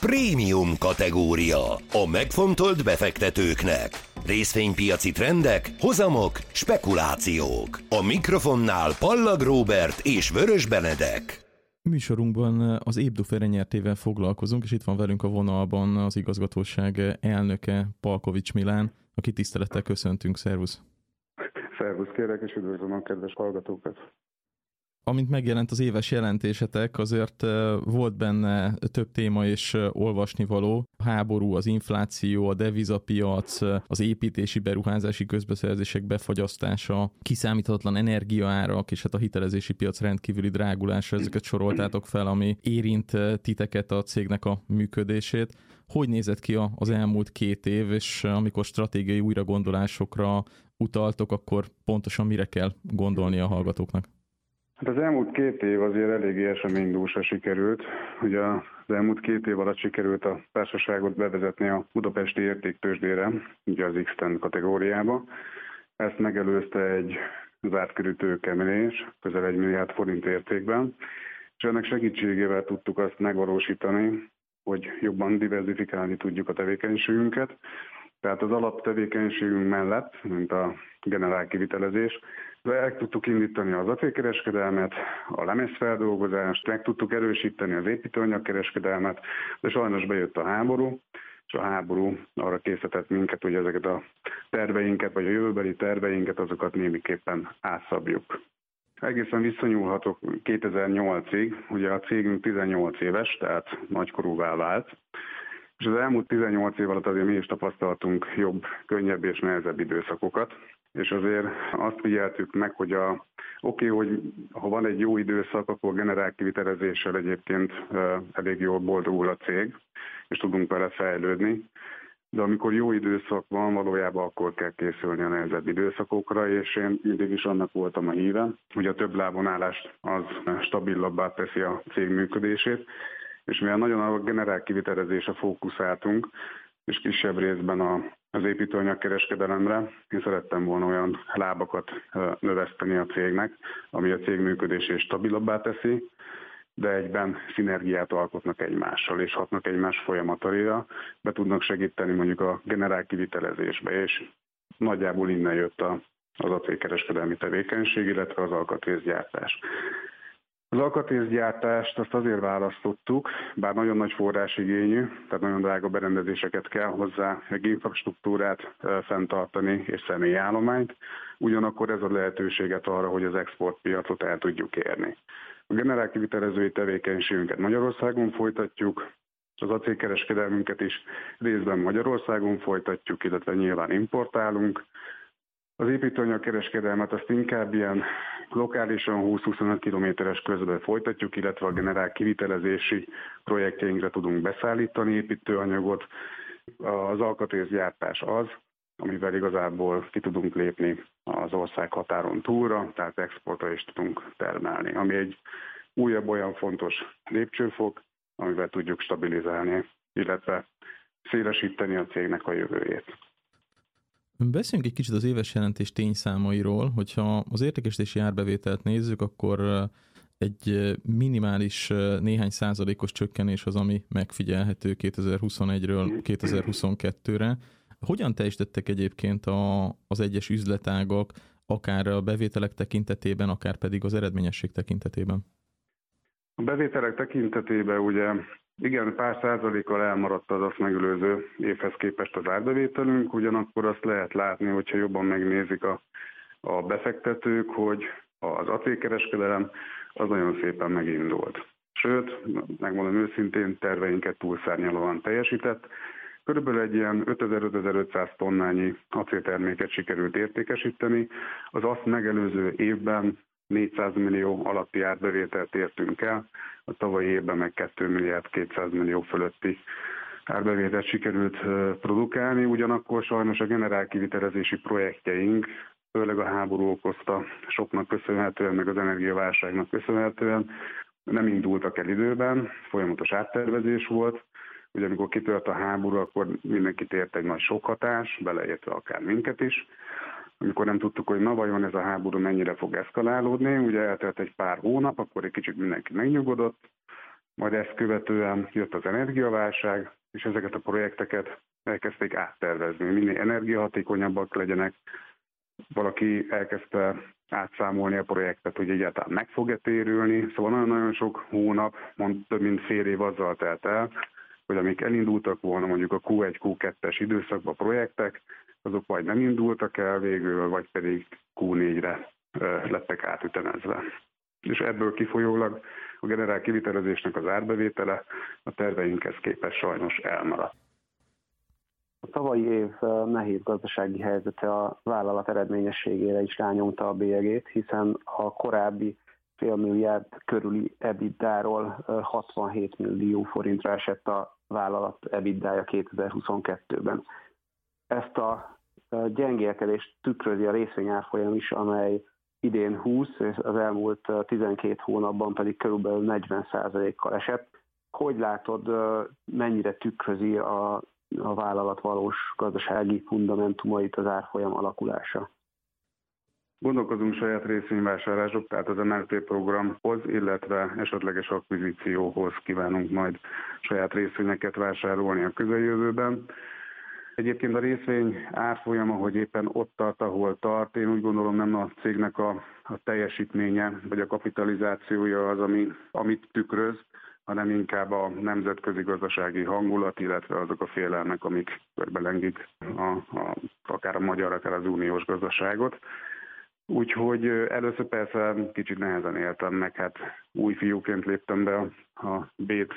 Prémium kategória. A megfontolt befektetőknek. Részvénypiaci trendek, hozamok, spekulációk. A mikrofonnál Pallag Róbert és Vörös Benedek. Műsorunkban az Ébdufer nyertével foglalkozunk, és itt van velünk a vonalban az igazgatóság elnöke, Palkovics Milán, aki tisztelettel köszöntünk. Szervusz! Szervusz, kérek, és üdvözlöm a kedves hallgatókat! Amint megjelent az éves jelentésetek, azért volt benne több téma és olvasnivaló. A háború, az infláció, a devizapiac, az építési beruházási közbeszerzések befagyasztása, kiszámíthatatlan energiaárak, és hát a hitelezési piac rendkívüli drágulása, ezeket soroltátok fel, ami érint titeket, a cégnek a működését. Hogy nézett ki az elmúlt 2 év, és amikor stratégiai újragondolásokra utaltok, akkor pontosan mire kell gondolni a hallgatóknak? Hát az elmúlt 2 év azért eléggé eseménydúsra sikerült. Ugye az elmúlt 2 év alatt sikerült a társaságot bevezetni a budapesti értéktőzsdére, ugye az X10 kategóriába. Ezt megelőzte egy zárt körű tőkeemelés, közel 1 milliárd forint értékben, és ennek segítségével tudtuk azt megvalósítani, hogy jobban diverzifikálni tudjuk a tevékenységünket. Tehát az alaptevékenységünk mellett, mint a generál kivitelezés, el tudtuk indítani az acélkereskedelmet, a lemezfeldolgozást, meg tudtuk erősíteni az építőanyagkereskedelmet, de sajnos bejött a háború, és a háború arra készített minket, hogy ezeket a terveinket, vagy a jövőbeli terveinket, azokat némiképpen átszabjuk. Egészen visszanyúlhatok 2008-ig, ugye a cégünk 18 éves, tehát nagykorúvá vált, és az elmúlt 18 év alatt azért mi is tapasztaltunk jobb, könnyebb és nehezebb időszakokat, és azért azt figyeltük meg, hogy hogy ha van egy jó időszak, akkor generál kivitelezéssel egyébként elég jól boldogul a cég, és tudunk vele fejlődni. De amikor jó időszak van, valójában akkor kell készülni a nehezebb időszakokra, és én mindig is annak voltam a híve, hogy a több lábon állást az stabilabbá teszi a cég működését, és mivel nagyon a generál kivitelezésre fókuszáltunk, és kisebb részben az építőanyagkereskedelemre, én szerettem volna olyan lábakat növeszteni a cégnek, ami a cég működését stabilabbá teszi, de egyben szinergiát alkotnak egymással, és hatnak egymás folyamataira, be tudnak segíteni mondjuk a generál kivitelezésbe, és nagyjából innen jött az acélkereskedelmi tevékenység, illetve az alkatrészgyártás. Az alkatrészgyártást azt azért választottuk, bár nagyon nagy forrásigényű, tehát nagyon drága berendezéseket kell hozzá, meg infrastruktúrát fenntartani és személyállományt, ugyanakkor ez a lehetőséget arra, hogy az exportpiacot el tudjuk érni. A generál kivitelezői tevékenységünket Magyarországon folytatjuk, az acélkereskedelmünket is részben Magyarországon folytatjuk, illetve nyilván importálunk. Az építőanyagkereskedelmet azt inkább ilyen lokálisan 20-25 kilométeres közben folytatjuk, illetve a generál kivitelezési projektjeinkre tudunk beszállítani építőanyagot. Az alkatrészgyártás az, amivel igazából ki tudunk lépni az ország határon túlra, tehát exportra is tudunk termelni, ami egy újabb olyan fontos lépcsőfok, amivel tudjuk stabilizálni, illetve szélesíteni a cégnek a jövőjét. Beszéljünk egy kicsit az éves jelentés tényszámairól, hogyha az értékesítési árbevételt nézzük, akkor egy minimális néhány százalékos csökkenés az, ami megfigyelhető 2021-ről 2022-re. Hogyan teljesítettek egyébként az egyes üzletágak, akár a bevételek tekintetében, akár pedig az eredményesség tekintetében? A bevételek tekintetében ugye igen, pár százalékkal elmaradt az azt megelőző évhez képest az árbevételünk, ugyanakkor azt lehet látni, hogyha jobban megnézik a befektetők, hogy az acélkereskedelem az nagyon szépen megindult. Sőt, megmondom őszintén, terveinket túlszárnyalóan teljesített. Körülbelül egy ilyen 5000-5500 tonnányi acélterméket sikerült értékesíteni. Az azt megelőző évben 400 millió alatti árbevételt értünk el, a tavalyi évben meg 2 milliárd 200 millió fölötti árbevételt sikerült produkálni, ugyanakkor sajnos a generál kivitelezési projektjeink, főleg a háború okozta soknak köszönhetően, meg az energiaválságnak köszönhetően nem indultak el időben, folyamatos áttervezés volt. Ugye amikor kitört a háború, akkor mindenkit ért egy nagy sokhatás, beleértve akár minket is. Amikor nem tudtuk, hogy na vajon ez a háború mennyire fog eszkalálódni, ugye eltelt egy pár hónap, akkor egy kicsit mindenki megnyugodott, majd ezt követően jött az energiaválság, és ezeket a projekteket elkezdték áttervezni, minél energiahatékonyabbak legyenek. Valaki elkezdte átszámolni a projektet, hogy egyáltalán meg fog-e térülni. Szóval nagyon-nagyon sok hónap, több mint fél év azzal telt el, hogy amik elindultak volna mondjuk a Q1, Q2-es időszakban projektek, azok vagy nem indultak el végül, vagy pedig Q4-re lettek átütemezve. És ebből kifolyólag a generál kivitelezésnek az árbevétele a terveinkhez képest sajnos elmaradt. A tavalyi év nehéz gazdasági helyzete a vállalat eredményességére is rányomta a bélyegét, hiszen a korábbi fél milliárd körüli EBITDA-ról 67 millió forintra esett a vállalat EBITDA-ja 2022-ben. Ezt a gyengélkedést tükrözi a részvényárfolyam is, amely idén 20, és az elmúlt 12 hónapban pedig körülbelül 40%-kal esett. Hogy látod, mennyire tükrözi a vállalat valós gazdasági fundamentumait az árfolyam alakulása? Gondolkozunk saját részvényvásárlások, tehát az MLT programhoz, illetve esetleges akvizícióhoz kívánunk majd saját részvényeket vásárolni a közeljövőben. Egyébként a részvény árfolyama, hogy éppen ott tart, ahol tart, én úgy gondolom nem a cégnek a teljesítménye, vagy a kapitalizációja az, amit tükröz, hanem inkább a nemzetközi gazdasági hangulat, illetve azok a félelmek, amik körbelengik akár a magyar, akár az uniós gazdaságot. Úgyhogy először persze kicsit nehezen éltem meg, hát új fiúként léptem be a Bét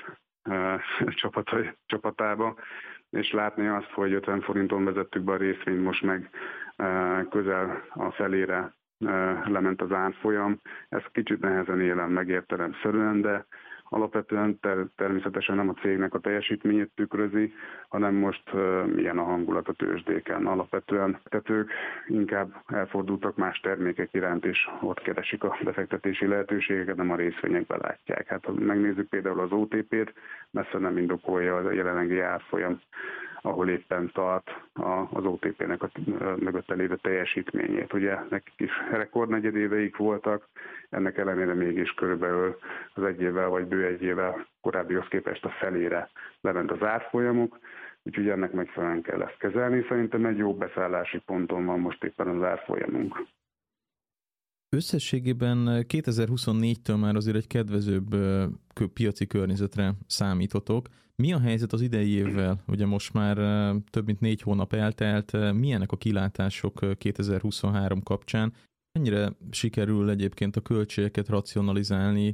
csapatába, és látni azt, hogy 50 forinton vezettük be a részvényt, most meg közel a felére lement az árfolyam. Ezt kicsit nehezen élem meg értelemszerűen, de alapvetően természetesen nem a cégnek a teljesítményét tükrözi, hanem most milyen a hangulat a tőzsdéken. Alapvetően tetők inkább elfordultak más termékek iránt, és ott keresik a befektetési lehetőségeket, nem a részvényekbe látják. Hát ha megnézzük például az OTP-t, messze nem indokolja a jelenlegi árfolyam, ahol éppen tart az OTP-nek a mögötte lévő teljesítményét. Ugye nekik is rekordnegyedéveik voltak, ennek ellenére mégis körülbelül az egy évvel vagy bő egy évvel korábbihoz képest a felére lement az árfolyamuk, úgyhogy ennek megfelelően kell ezt kezelni. Szerintem egy jó beszállási ponton van most éppen az árfolyamunk. Összességében 2024-től már azért egy kedvezőbb piaci környezetre számítotok. Mi a helyzet az idei évvel? Ugye most már több mint 4 hónap eltelt. Milyenek a kilátások 2023 kapcsán? Mennyire sikerül egyébként a költségeket racionalizálni?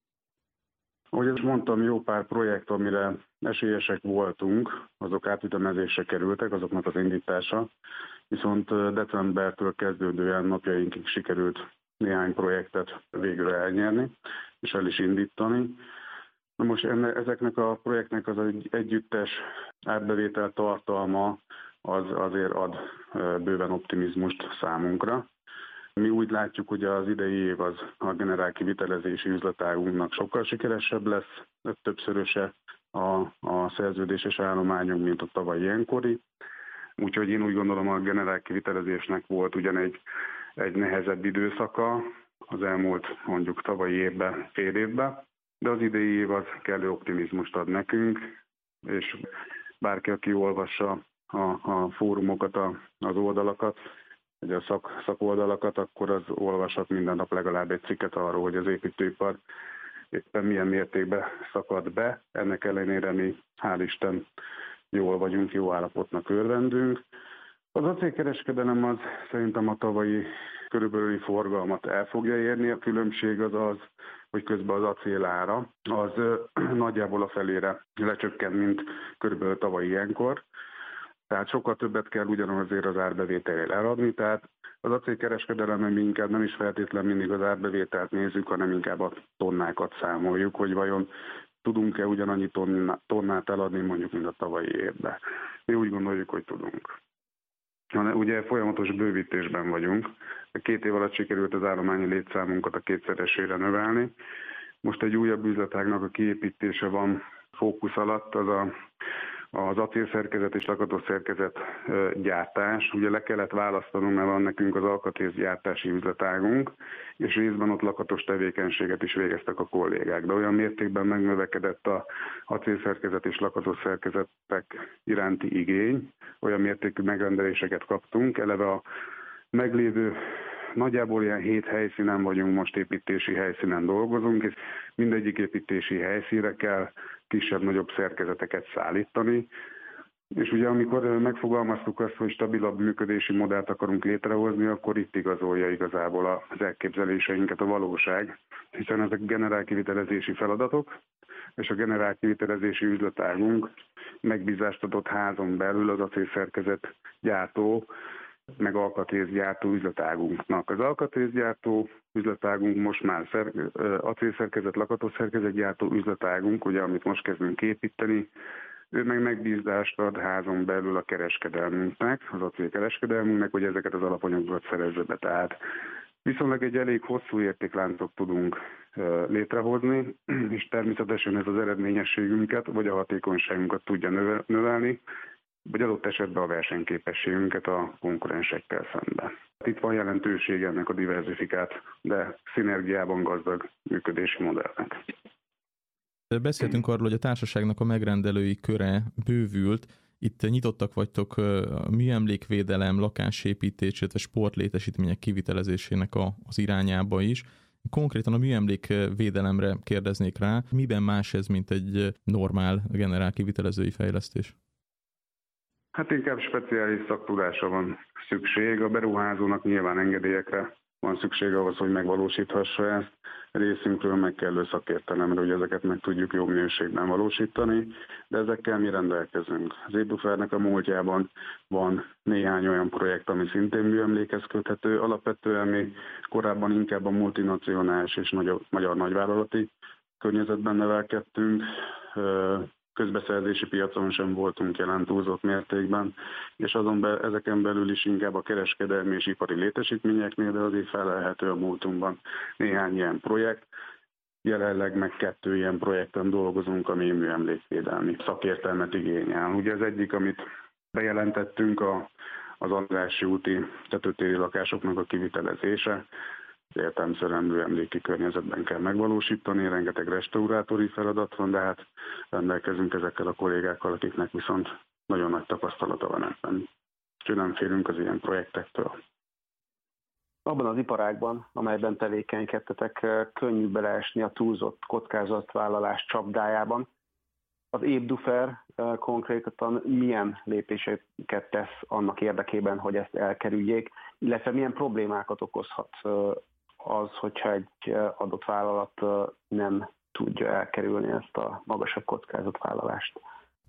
Ahogy azt mondtam, jó pár projekt, amire esélyesek voltunk, azok átütemezésre kerültek, azoknak az indítása. Viszont decembertől kezdődően napjainkig sikerült néhány projektet végre elnyerni, és el is indítani. Na most ezeknek a projektnek az együttes árbevétel tartalma az azért ad bőven optimizmust számunkra. Mi úgy látjuk, hogy az idei év az a generál kivitelezési üzletágunknak sokkal sikeresebb lesz, többszöröse a szerződéses állományunk, mint a tavalyi ilyenkori. Úgyhogy én úgy gondolom, a generál kivitelezésnek volt ugyan egy nehezebb időszaka az elmúlt mondjuk tavalyi évben, fél évben, de az idei év az kellő optimizmust ad nekünk, és bárki, aki olvassa a fórumokat, az oldalakat, vagy a szakoldalakat, akkor az olvashat minden nap legalább egy cikket arról, hogy az építőipar éppen milyen mértékben szakad be. Ennek ellenére mi, hál' Isten, jól vagyunk, jó állapotnak örvendünk. Az acélkereskedelem az szerintem a tavalyi körülbelüli forgalmat el fogja érni. A különbség az, hogy közben az acélára az nagyjából a felére lecsökkent, mint körülbelül tavalyi ilyenkor. Tehát sokkal többet kell ugyanazért az árbevételért eladni, tehát az acélkereskedelemben mi inkább nem is feltétlenül mindig az árbevételt nézzük, hanem inkább a tonnákat számoljuk, hogy vajon tudunk-e ugyanannyi tonnát eladni mondjuk, mint a tavalyi évben. Mi úgy gondoljuk, hogy tudunk. Ugye folyamatos bővítésben vagyunk. 2 év alatt sikerült az állományi létszámunkat a 2-szeresére növelni. Most egy újabb üzletágnak a kiépítése van fókusz alatt, az az acélszerkezet és lakatószerkezet gyártás. Ugye le kellett választanunk, mert van nekünk az alkatrészgyártási üzletágunk, és részben ott lakatos tevékenységet is végeztek a kollégák. De olyan mértékben megnövekedett az acélszerkezet és lakatószerkezetek iránti igény, olyan mértékű megrendeléseket kaptunk, eleve a meglévő nagyjából ilyen 7 helyszínen vagyunk, most építési helyszínen dolgozunk, és mindegyik építési helyszínre kell kisebb-nagyobb szerkezeteket szállítani. És ugye amikor megfogalmaztuk azt, hogy stabilabb működési modellt akarunk létrehozni, akkor itt igazolja igazából az elképzeléseinket a valóság, hiszen ezek generálkivitelezési feladatok, és a generálkivitelezési üzletágunk megbízást adott házon belül az acélszerkezet gyártó, meg alkatrészgyártó üzletágunknak. Az alkatrészgyártó üzletágunk most már acélszerkezet, lakatószerkezetgyártó üzletágunk, ugye, amit most kezdünk építeni, ő meg megbízást ad házon belül a kereskedelmünknek, az acélkereskedelmünknek, hogy ezeket az alapanyagokat szerezze be. Tehát viszonylag egy elég hosszú értékláncot tudunk létrehozni, és természetesen ez az eredményességünket, vagy a hatékonyságunkat tudja növelni, vagy adott esetben a versenyképességünket a konkurensekkel szemben. Itt van jelentőség ennek a diverzifikált, de szinergiában gazdag működési modellnek. Beszéltünk arról, hogy a társaságnak a megrendelői köre bővült. Itt nyitottak vagytok a műemlékvédelem, lakásépítés, illetve sportlétesítmények kivitelezésének az irányába is. Konkrétan a műemlékvédelemre kérdeznék rá. Miben más ez, mint egy normál generál kivitelezői fejlesztés? Hát inkább speciális szaktudásra van szükség. A beruházónak nyilván engedélyekre van szükség ahhoz, hogy megvalósíthassa ezt. Részünkről meg kellő szakértelemre, hogy ezeket meg tudjuk jó minőségben valósítani, de ezekkel mi rendelkezünk. Az Ébdufernek a múltjában van néhány olyan projekt, ami szintén műemlékhez köthető. Alapvetően mi korábban inkább a multinacionális és magyar nagyvállalati környezetben nevelkedtünk, közbeszerzési piacon sem voltunk jelen túlzott mértékben, és ezeken belül is inkább a kereskedelmi és ipari létesítményeknél, de azért felelhető a múltunkban néhány ilyen projekt. Jelenleg meg 2 ilyen projekten dolgozunk, ami műemlékvédelmi szakértelmet igényel. Ugye ez egyik, amit bejelentettünk, az Andrássy úti tetőtéri lakásoknak a kivitelezése. Értelemszerűen műemléki környezetben kell megvalósítani, rengeteg restaurátori feladat van, de hát rendelkezünk ezekkel a kollégákkal, akiknek viszont nagyon nagy tapasztalata van ebben. Úgyhogy nem félünk az ilyen projektektől. Abban az iparágban, amelyben tevékenykedtetek, könnyű beleesni a túlzott kockázatvállalás csapdájában. Az Ébdufer konkrétan milyen lépéseket tesz annak érdekében, hogy ezt elkerüljék, illetve milyen problémákat okozhat az, hogyha egy adott vállalat nem tudja elkerülni ezt a magasabb kockázatvállalást?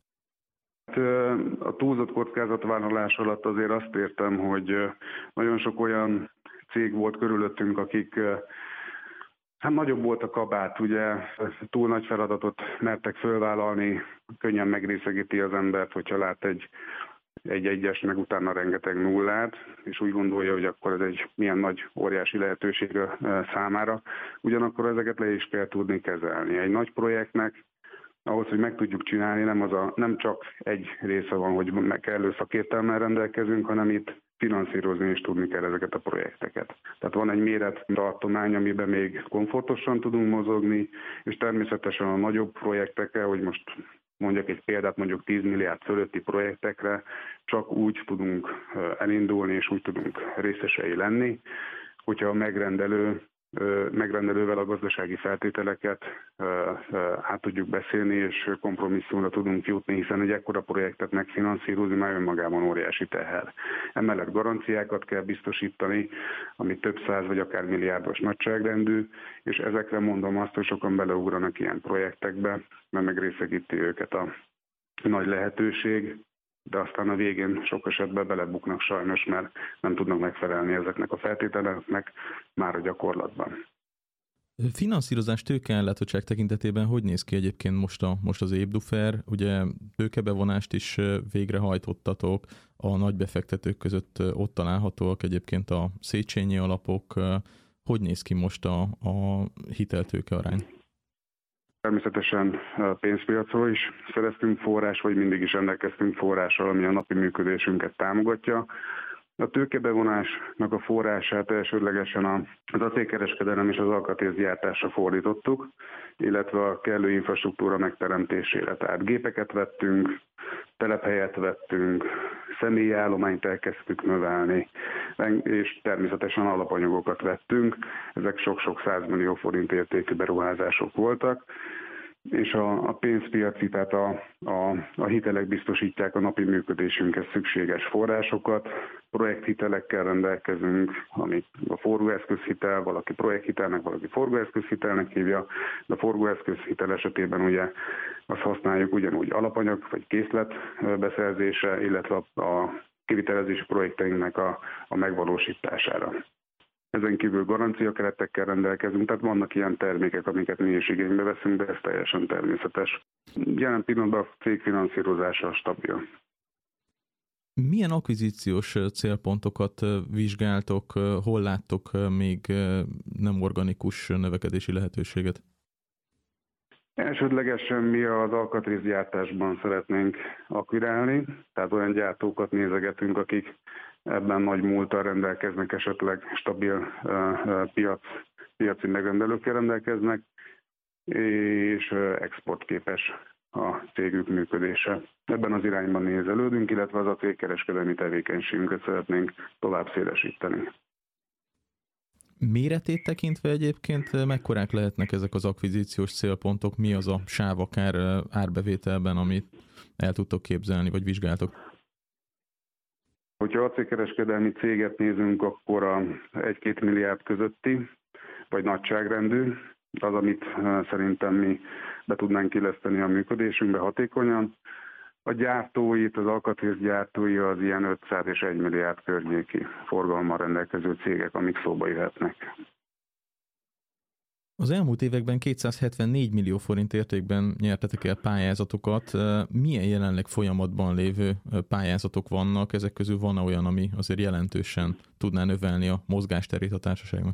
A túlzott kockázatvállalás alatt azért azt értem, hogy nagyon sok olyan cég volt körülöttünk, akik nagyobb volt a kabát, ugye túl nagy feladatot mertek fölvállalni, könnyen megrészegíti az embert, hogyha lát egy egyes, meg utána rengeteg nullát, és úgy gondolja, hogy akkor ez egy milyen nagy, óriási lehetőség számára. Ugyanakkor ezeket le is kell tudni kezelni. Egy nagy projektnek ahhoz, hogy meg tudjuk csinálni, nem csak egy része van, hogy kellő szakértelemmel rendelkezünk, hanem itt finanszírozni is tudni kell ezeket a projekteket. Tehát van egy mérettartomány, amiben még komfortosan tudunk mozogni, és természetesen a nagyobb projektekkel, hogy most mondjak egy példát, mondjuk 10 milliárd fölötti projektekre csak úgy tudunk elindulni, és úgy tudunk részesei lenni, hogyha a megrendelővel a gazdasági feltételeket át tudjuk beszélni, és kompromisszumra tudunk jutni, hiszen egy ekkora projektet megfinanszírozni már önmagában óriási teher. Emellett garanciákat kell biztosítani, ami több száz vagy akár milliárdos nagyságrendű, és ezekre mondom azt, hogy sokan beleugranak ilyen projektekbe, mert megrészegíti őket a nagy lehetőség, de aztán a végén sok esetben belebuknak sajnos, mert nem tudnak megfelelni ezeknek a feltételeknek már a gyakorlatban. Finanszírozás tőkeellátottság tekintetében hogy néz ki egyébként most az Ébdufer? Ugye tőkebevonást is végrehajtottatok, a nagy befektetők között ott találhatóak egyébként a Széchenyi alapok. Hogy néz ki most a hiteltőke arány? Természetesen pénzpiacról is szereztünk forrás, vagy mindig is rendelkeztünk forrással, ami a napi működésünket támogatja. A tőkebevonásnak a forrását elsődlegesen az acélkereskedelem és az alkatrészgyártásra fordítottuk, illetve a kellő infrastruktúra megteremtésére. Tehát gépeket vettünk, telephelyet vettünk, személyi állományt elkezdtük növelni, és természetesen alapanyagokat vettünk. Ezek sok-sok 100 millió forint értékű beruházások voltak, és a pénzpiaci, tehát a hitelek biztosítják a napi működésünkhez szükséges forrásokat. Projekthitelekkel rendelkezünk, amit a forgóeszközhitel, valaki projekthitelnek, valaki forgóeszközhitelnek hívja, de a forgóeszközhitel esetében ugye azt használjuk ugyanúgy alapanyag vagy készlet beszerzése, illetve a kivitelezési projekteinknek a megvalósítására. Ezen kívül garanciakeretekkel rendelkezünk, tehát vannak ilyen termékek, amiket mi is igénybe veszünk, de ez teljesen természetes. Jelen pillanatban a cég finanszírozása stabil. Milyen akvizíciós célpontokat vizsgáltok, hol láttok még nem organikus növekedési lehetőséget? Elsődlegesen mi az alkatrészgyártásban szeretnénk akvirálni, tehát olyan gyártókat nézegetünk, akik ebben nagy múlttal rendelkeznek, esetleg stabil piaci megrendelőkkel rendelkeznek, és exportképes a cégük működése. Ebben az irányban nézelődünk, illetve az acélkereskedelmi tevékenységünket szeretnénk tovább szélesíteni. Méretét tekintve egyébként mekkorák lehetnek ezek az akvizíciós célpontok? Mi az a sáv akár árbevételben, amit el tudtok képzelni, vagy vizsgáltok? Hogyha acélkereskedelmi céget nézünk, akkor a 1-2 milliárd közötti, vagy nagyságrendű, az, amit szerintem mi be tudnánk illeszteni a működésünkbe hatékonyan. A gyártóit, az alkatrészgyártói az ilyen 500 és 1 milliárd környéki forgalommal rendelkező cégek, amik szóba jöhetnek. Az elmúlt években 274 millió forint értékben nyertetek el pályázatokat. Milyen jelenleg folyamatban lévő pályázatok vannak? Ezek közül van olyan, ami azért jelentősen tudná növelni a mozgásterét a társaságnak?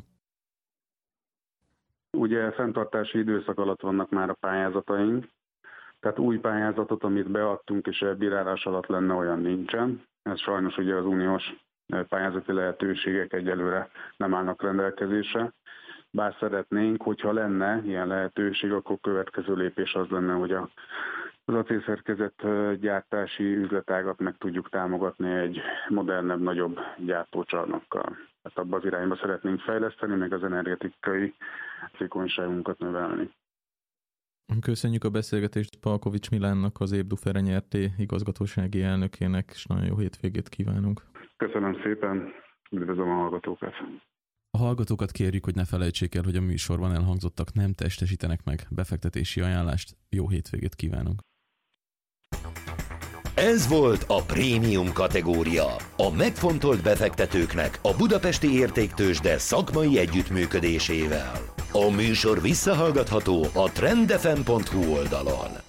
Ugye fenntartási időszak alatt vannak már a pályázataink, tehát új pályázatot, amit beadtunk és elbírálás alatt lenne, olyan nincsen. Ez sajnos ugye az uniós pályázati lehetőségek egyelőre nem állnak rendelkezésre. Bár szeretnénk, hogyha lenne ilyen lehetőség, akkor következő lépés az lenne, hogy az acélszerkezet gyártási üzletágat meg tudjuk támogatni egy modernebb, nagyobb gyártócsarnokkal. Tehát abban az irányba szeretnénk fejleszteni, meg az energetikai hatékonyságunkat növelni. Köszönjük a beszélgetést Palkovics Milánnak, az Ébdufere Nyrt. Igazgatósági elnökének, és nagyon jó hétvégét kívánunk. Köszönöm szépen, üdvözlöm a hallgatókat. A hallgatókat kérjük, hogy ne felejtsék el, hogy a műsorban elhangzottak nem testesítenek meg befektetési ajánlást. Jó hétvégét kívánunk! Ez volt a prémium kategória. A megfontolt befektetőknek a Budapesti Értéktőzsde szakmai együttműködésével. A műsor visszahallgatható a trendfm.hu oldalon.